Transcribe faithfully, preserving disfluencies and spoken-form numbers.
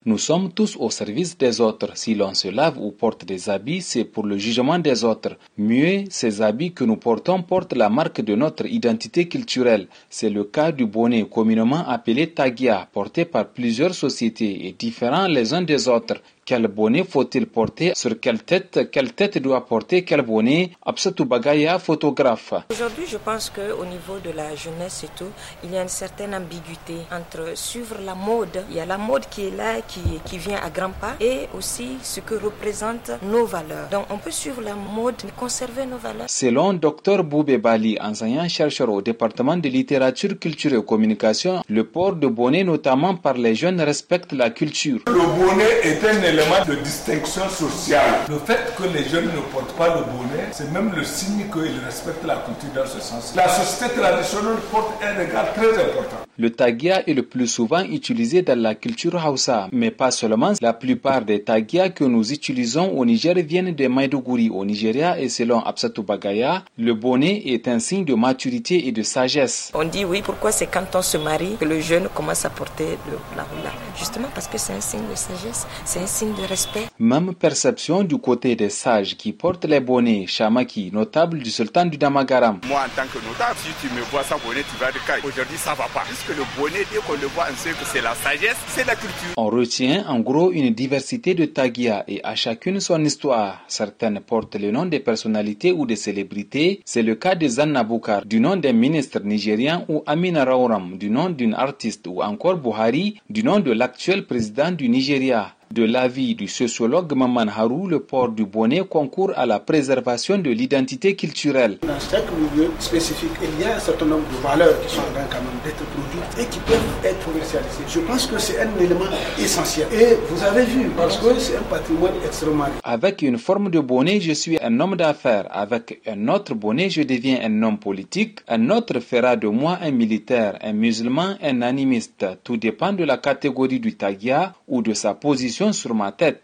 Nous sommes tous au service des autres. Si l'on se lave ou porte des habits, c'est pour le jugement des autres. Mieux, ces habits que nous portons portent la marque de notre identité culturelle. C'est le cas du bonnet communément appelé tagia, porté par plusieurs sociétés et différents les uns des autres. Quel bonnet faut-il porter? Sur quelle tête? Quelle tête doit porter quel bonnet? Absatou Bagaya, photographe. Aujourd'hui, je pense qu'au niveau de la jeunesse et tout, il y a une certaine ambiguïté entre suivre la mode. Il y a la mode qui est là, qui, qui vient à grands pas, et aussi ce que représentent nos valeurs. Donc, on peut suivre la mode, mais conserver nos valeurs. Selon Dr Boubé Bali, enseignant-chercheur au département de littérature, culture et communication, le port de bonnet, notamment par les jeunes, respecte la culture. Le bonnet est un élément de distinction sociale. Le fait que les jeunes ne portent pas le bonnet, c'est même le signe qu'ils respectent la culture dans ce sens. La société traditionnelle porte un regard très important. Le tagia est le plus souvent utilisé dans la culture Hausa, mais pas seulement. La plupart des tagias que nous utilisons au Niger viennent de Maïdougouri au Nigeria et selon Absatou Bagaya, le bonnet est un signe de maturité et de sagesse. On dit oui, pourquoi c'est quand on se marie que le jeune commence à porter le, la hula? Justement parce que c'est un signe de sagesse, c'est un signe de respect. Même perception du côté des sages qui portent les bonnets. Chamaki, notable du sultan du Damagaram. Moi en tant que notable, si tu me vois sans bonnet, tu vas dire qu'aujourd'hui ça va pas. Puisque le bonnet, dès qu'on le voit, on sait que c'est la sagesse, c'est la culture. On retient en gros une diversité de tagias et à chacune son histoire. Certaines portent le nom des personnalités ou des célébrités. C'est le cas de Zanna Boukar, du nom d'un ministre nigérien, ou Amina Rauram, du nom d'une artiste, ou encore Buhari, du nom de l'actuel président du Nigeria. De l'avis du sociologue Maman Harou, le port du bonnet concourt à la préservation de l'identité culturelle. Dans chaque milieu spécifique, il y a un certain nombre de valeurs qui sont en train quand même d'être produites et qui peuvent être commercialisées. Je pense que c'est un élément essentiel. Et vous avez vu, parce que c'est un patrimoine extrêmement riche. Avec une forme de bonnet, je suis un homme d'affaires. Avec un autre bonnet, je deviens un homme politique. Un autre fera de moi un militaire, un musulman, un animiste. Tout dépend de la catégorie du tagia ou de sa position sur ma tête.